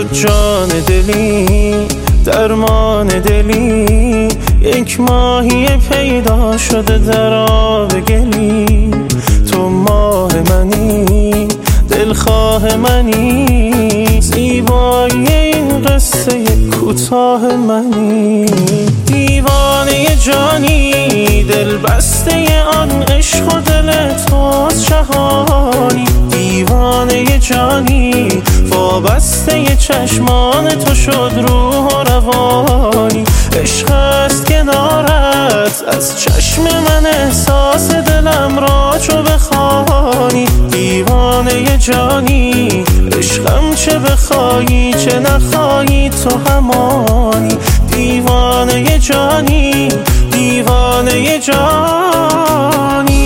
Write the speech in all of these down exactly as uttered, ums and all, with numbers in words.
جان دلی درمان دلی، یک ماهی پیدا شده در آب گلی. تو ماه منی دلخواه منی، زیبایی این قصه کوتاه منی. دیوانه جانی دل بسته آن عشق و دل توست شهانی. دیوانه جانی وابسته چشمان تو شد روح و روانی. عشق است کنارت از چشم من، احساس دلم را چو بخوانی. دیوانه جانی عشقم چه بخوایی چه نخوایی تو همانی. دیوانه جانی دیوانه جانی.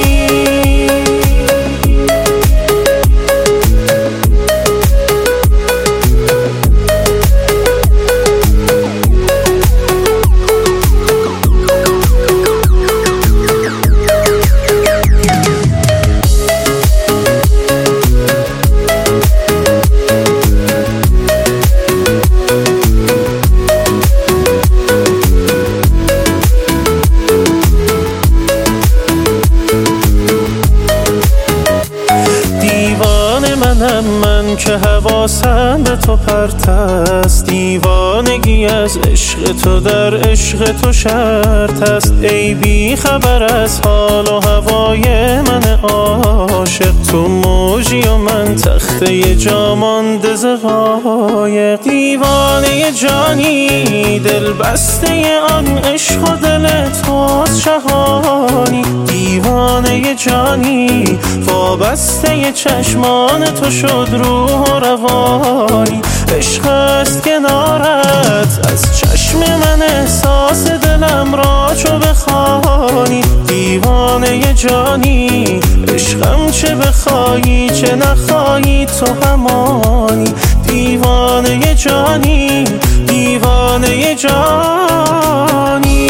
من که حواسم به تو پرت است، دیوانگی از عشق تو در عشق تو شرط است. ای بی خبر از حال و هوای من عاشق، تو موجی و من تخته جا مانده ز قایق. دیوانه جانی دل بسته آن عشق و دل توست شهانی. دیوانه جانی وابسته چشمان تو شد روح و روانی. عشق است کنارت از چشم من، احساس دلم را چو بخوانی. دیوانه جانی عشقم چه بخوایی چه نخوایی تو همانی. دیوانه جانی دیوانه جانی.